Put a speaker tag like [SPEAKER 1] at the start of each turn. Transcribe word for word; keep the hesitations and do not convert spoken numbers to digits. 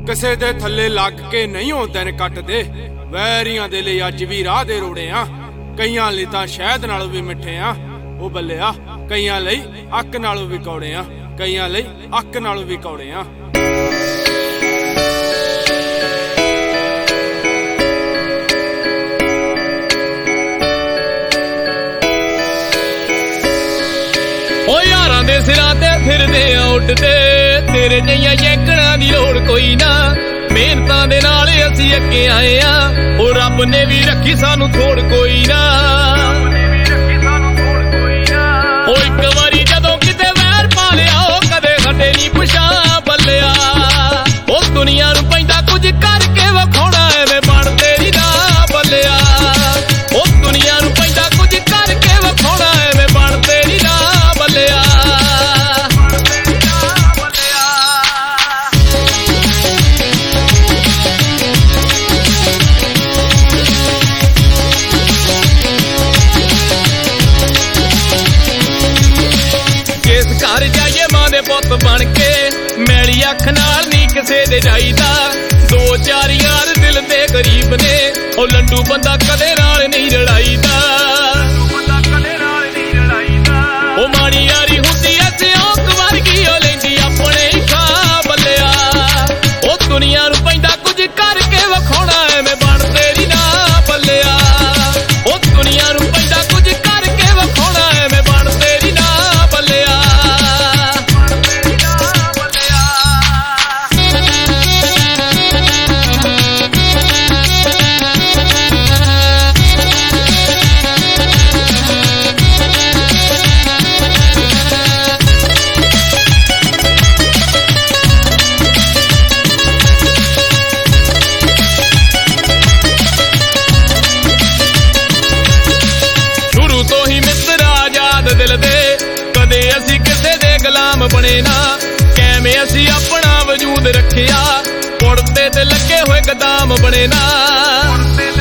[SPEAKER 1] ਕਿਸੇ ਦੇ ਥੱਲੇ ਲੱਗ ਕੇ ਨਹੀਂ ਉਹ ਦਿਨ ਕੱਟਦੇ। ਵੈਰੀਆਂ ਦੇ ਲਈ ਅੱਜ ਵੀ ਰਾਹ ਦੇ ਰੋੜੇ ਆ, ਕਈਆਂ ਲਈ ਤਾਂ ਸ਼ਹਿਦ ਨਾਲੋਂ ਵੀ ਮਿੱਠੇ ਆ। ਉਹ ਬੱਲਿਆ ਕਈਆਂ ਲਈ ਅੱਕ ਨਾਲੋਂ ਵੀ ਕੌੜੇ ਆ, ਕਈਆਂ ਲਈ ਅੱਕ ਨਾਲੋਂ ਵੀ ਕੌੜੇ ਆ।
[SPEAKER 2] ओ यारां दे सिरां ते फिरदे आ उड्डदे, तेरे जिहियां जैकड़ां दी लोड़ कोई ना। मेहनतां दे नाल असीं अगे आए आ, ओ रब ने भी रखी सानू थोड़ कोई ना। ओ इक वारी जदों किते वैर पा लिया, ओ कदे खड्डे नी पछां बल्लिया। ओ दुनिया नूं पैंदा कुछ करके विखाउणा, एवें बनदे नी ना बल्लिया। ओ दुनिया नूं पैंदा कुछ करके विखाउणा, एवें बनदे नी ना बल्लिया। घर जाइए मां दे पुत बन के, मैली अख नाल नी किसे दे जाईदा। दो चार यार दिल दे गरीब ने, ओ लड्डू बंदा कदे नाल नहीं लड़ाईदा। ओ माड़ी यारी हुंदी ऐ सियोंक वर्गी, ओ लैंदी अपने ही खा बल्लिया। ओ दुनिया नूं पैंदा कुछ करके विखाउणा, एवें बनदे नी ना बल्लिया। ओ दुनिया नूं पैंदा कुछ करके विखाउणा, एवें बनदे नी ना बल्लिया। दिल दे कदे असी किसे दे गुलाम बने ना, कैवें असी अपना वजूद रखिया, पुड़ते ते लगे हुए गदाम बने ना।